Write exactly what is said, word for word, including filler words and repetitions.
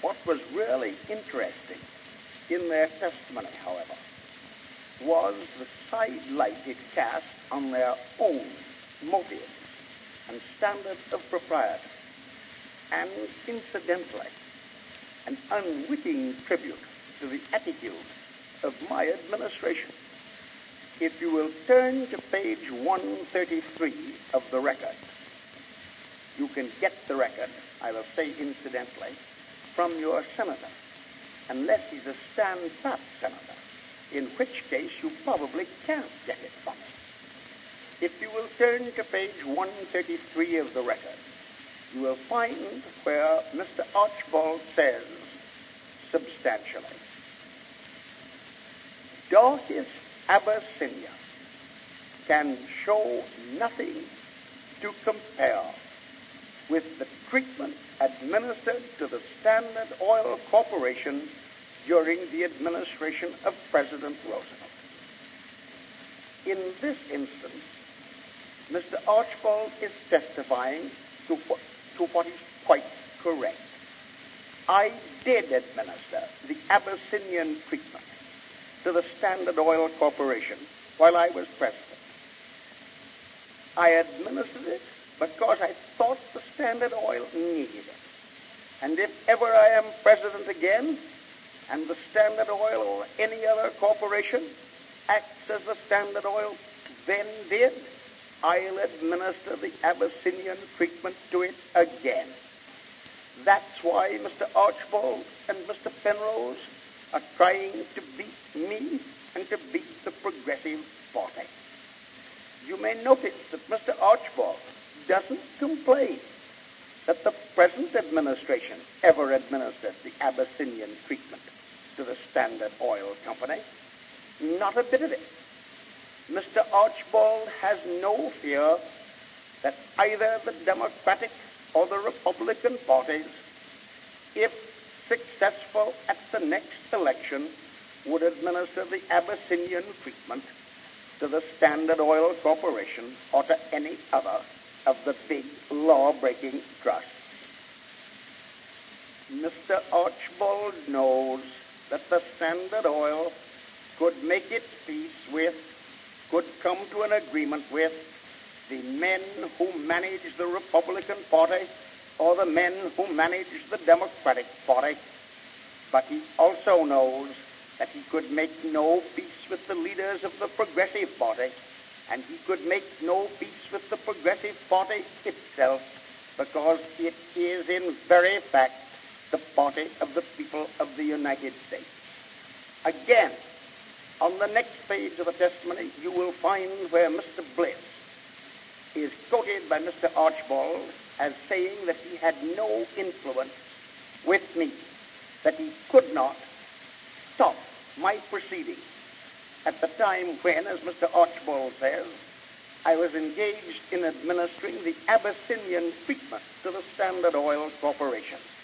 What was really interesting in their testimony, however, was the side light it cast on their own motives and standards of propriety, and incidentally, an unwitting tribute to the attitude of my administration. If you will turn to page one thirty-three of the record, you can get the record, I will say incidentally, from your senator, unless he's a stand-pat senator, in which case you probably can't get it from him. If you will turn to page one thirty-three of the record, you will find where Mister Archbold says substantially, Dorcas Abyssinia can show nothing to compare with the treatment administered to the Standard Oil Corporation during the administration of President Roosevelt. In this instance, Mister Archbold is testifying to what, to what is quite correct. I did administer the Abyssinian treatment to the Standard Oil Corporation while I was president. I administered it because I thought the Standard Oil needed it. And if ever I am president again, and the Standard Oil or any other corporation acts as the Standard Oil then did, I'll administer the Abyssinian treatment to it again. That's why Mister Archbold and Mister Penrose are trying to beat me and to beat the Progressive Party. You may notice that Mister Archbold doesn't complain that the present administration ever administered the Abyssinian treatment to the Standard Oil Company. Not a bit of it. Mister Archbold has no fear that either the Democratic or the Republican parties, if successful at the next election, would administer the Abyssinian treatment to the Standard Oil Corporation or to any other of the big law-breaking trusts. Mister Archbold knows that the Standard Oil could make its peace with, could come to an agreement with, the men who manage the Republican Party or the men who manage the Democratic Party. But he also knows that he could make no peace with the leaders of the Progressive Party, and he could make no peace with the Progressive Party itself, because it is in very fact the party of the people of the United States. Again, on the next page of the testimony, you will find where Mister Bliss is quoted by Mister Archbold as saying that he had no influence with me, that he could not stop my proceedings at the time when, as Mister Archbold says, I was engaged in administering the Abyssinian treatment to the Standard Oil Corporation.